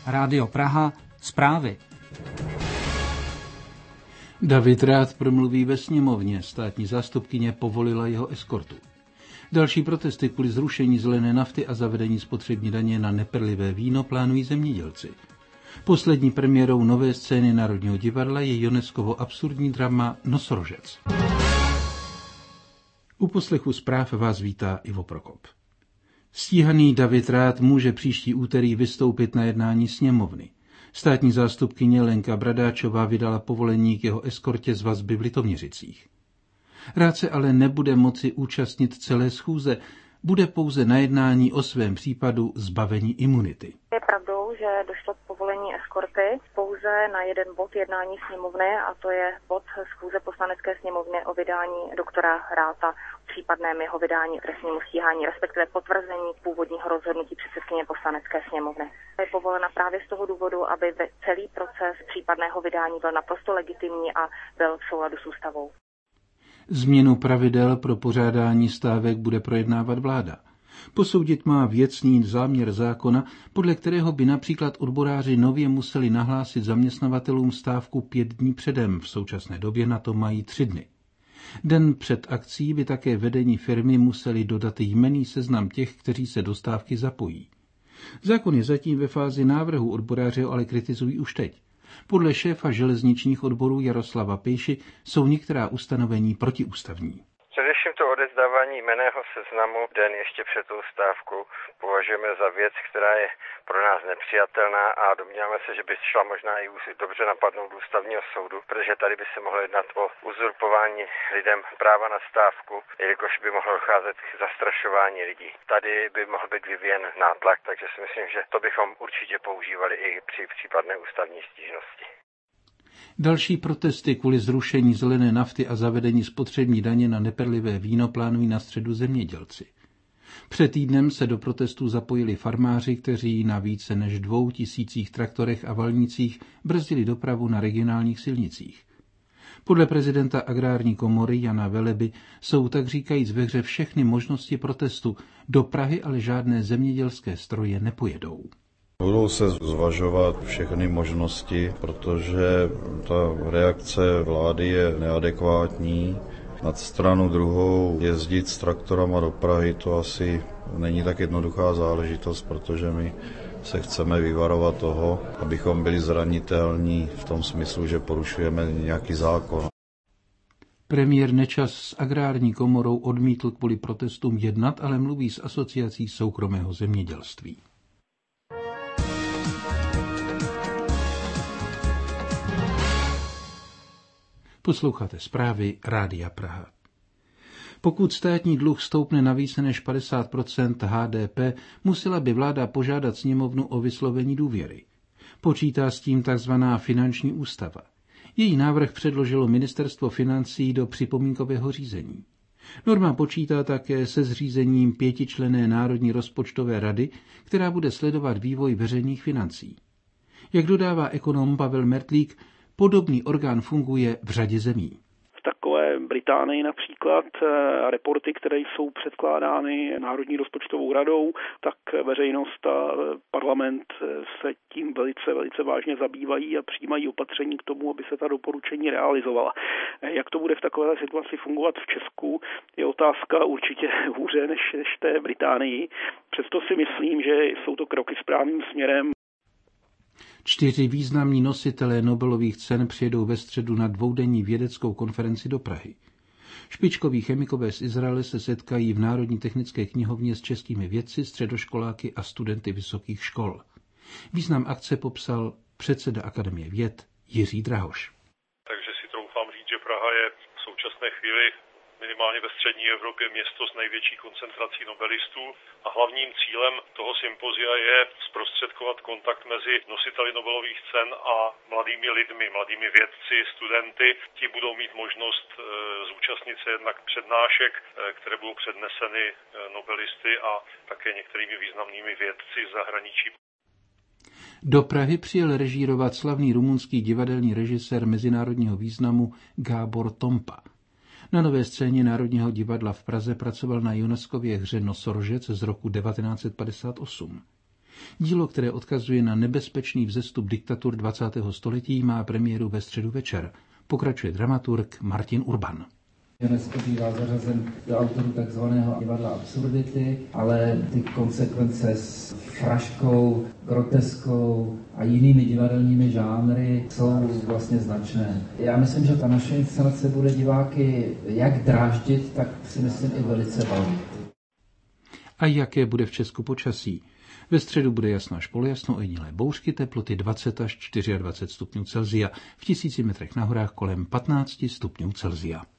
Rádio Praha, zprávy. David Rath promluví ve sněmovně, státní zástupkyně povolila jeho eskortu. Další protesty kvůli zrušení zelené nafty a zavedení spotřební daně na neperlivé víno plánují zemědělci. Poslední premiérou nové scény Národního divadla je Joneskovo absurdní drama Nosorožec. U poslechu zpráv vás vítá Ivo Prokop. Stíhaný David Rath může příští úterý vystoupit na jednání sněmovny. Státní zástupkyně Lenka Bradáčová vydala povolení k jeho eskortě z vazby v Litoměřicích. Rath se ale nebude moci účastnit celé schůze, bude pouze na jednání o svém případu zbavení imunity. Je pravdou, že došlo k povolení eskorty pouze na jeden bod jednání sněmovny, a to je bod schůze poslanecké sněmovny o vydání doktora Ratha, případném jeho vydání trestnímu stíhání, respektive potvrzení původního rozhodnutí předsedkyně poslanecké sněmovny. Je povolena právě z toho důvodu, aby celý proces případného vydání byl naprosto legitimní a byl v souladu s ústavou. Změnu pravidel pro pořádání stávek bude projednávat vláda. Posoudit má věcný záměr zákona, podle kterého by například odboráři nově museli nahlásit zaměstnavatelům stávku 5 dní předem, v současné době na to mají 3 dny. Den před akcí by také vedení firmy museli dodat jmenný seznam těch, kteří se do stávky zapojí. Zákon je zatím ve fázi návrhu, odboráři ho ale kritizují už teď. Podle šéfa železničních odborů Jaroslava Pejši jsou některá ustanovení protiústavní. Především to odezdávání jmenného seznamu den ještě před tou stávkou považujeme za věc, která je pro nás nepřijatelná a domníváme se, že by šla možná i dobře napadnout ústavního soudu, protože tady by se mohlo jednat o uzurpování lidem práva na stávku, jelikož by mohlo docházet k zastrašování lidí. Tady by mohl být vyvíjen nátlak, takže si myslím, že to bychom určitě používali i při případné ústavní stížnosti. Další protesty kvůli zrušení zelené nafty a zavedení spotřební daně na neperlivé víno plánují na středu zemědělci. Před týdnem se do protestů zapojili farmáři, kteří na více než 2000 traktorech a valnicích brzdili dopravu na regionálních silnicích. Podle prezidenta Agrární komory Jana Veleby jsou tak říkajíc ve hře všechny možnosti protestu. Do Prahy ale žádné zemědělské stroje nepojedou. Budou se zvažovat všechny možnosti, protože ta reakce vlády je neadekvátní. Na stranu druhou jezdit s traktorama do Prahy to asi není tak jednoduchá záležitost, protože my se chceme vyvarovat toho, abychom byli zranitelní v tom smyslu, že porušujeme nějaký zákon. Premiér Nečas s Agrární komorou odmítl kvůli protestům jednat, ale mluví s asociací soukromého zemědělství. Posloucháte zprávy Rádia Praha. Pokud státní dluh stoupne na více než 50% HDP, musela by vláda požádat sněmovnu o vyslovení důvěry. Počítá s tím tzv. Finanční ústava. Její návrh předložilo Ministerstvo financí do připomínkového řízení. Norma počítá také se zřízením 5členné Národní rozpočtové rady, která bude sledovat vývoj veřejných financí. Jak dodává ekonom Pavel Mertlík, podobný orgán funguje v řadě zemí. V takové Británii například reporty, které jsou předkládány Národní rozpočtovou radou, tak veřejnost a parlament se tím velice vážně zabývají a přijímají opatření k tomu, aby se ta doporučení realizovala. Jak to bude v takové situaci fungovat v Česku, je otázka určitě hůře než té Británii. Přesto si myslím, že jsou to kroky správným směrem. 4 významní nositelé Nobelových cen přijedou ve středu na 2denní vědeckou konferenci do Prahy. Špičkoví chemikové z Izraele se setkají v Národní technické knihovně s českými vědci, středoškoláky a studenty vysokých škol. Význam akce popsal předseda Akademie věd Jiří Drahoš. Takže si troufám říct, že Praha je v současné chvíli minimálně ve střední Evropě město s největší koncentrací nobelistů a hlavním cílem toho sympozia je zprostředkovat kontakt mezi nositeli Nobelových cen a mladými lidmi, mladými vědci, studenty. Ti budou mít možnost zúčastnit se jednak přednášek, které budou předneseny nobelisty a také některými významnými vědci z zahraničí. Do Prahy přijel režírovat slavný rumunský divadelní režisér mezinárodního významu Gábor Tompa. Na nové scéně Národního divadla v Praze pracoval na Joneskově hře Nosorožec z roku 1958. Dílo, které odkazuje na nebezpečný vzestup diktatur 20. století, má premiéru ve středu večer. Pokračuje dramaturg Martin Urban. Dnes bývá zařazen do autorů takzvaného divadla absurdity, ale ty konsekvence s fraškou, groteskou a jinými divadelními žánry jsou vlastně značné. Já myslím, že ta naše inscenace bude diváky jak dráždit, tak si myslím i velice bavit. A jaké bude v Česku počasí? Ve středu bude jasno až polojasno, ojedinělé bouřky, teploty 20 až 24 stupňů Celsia, v 1000 metrech na horách kolem 15 stupňů Celsia.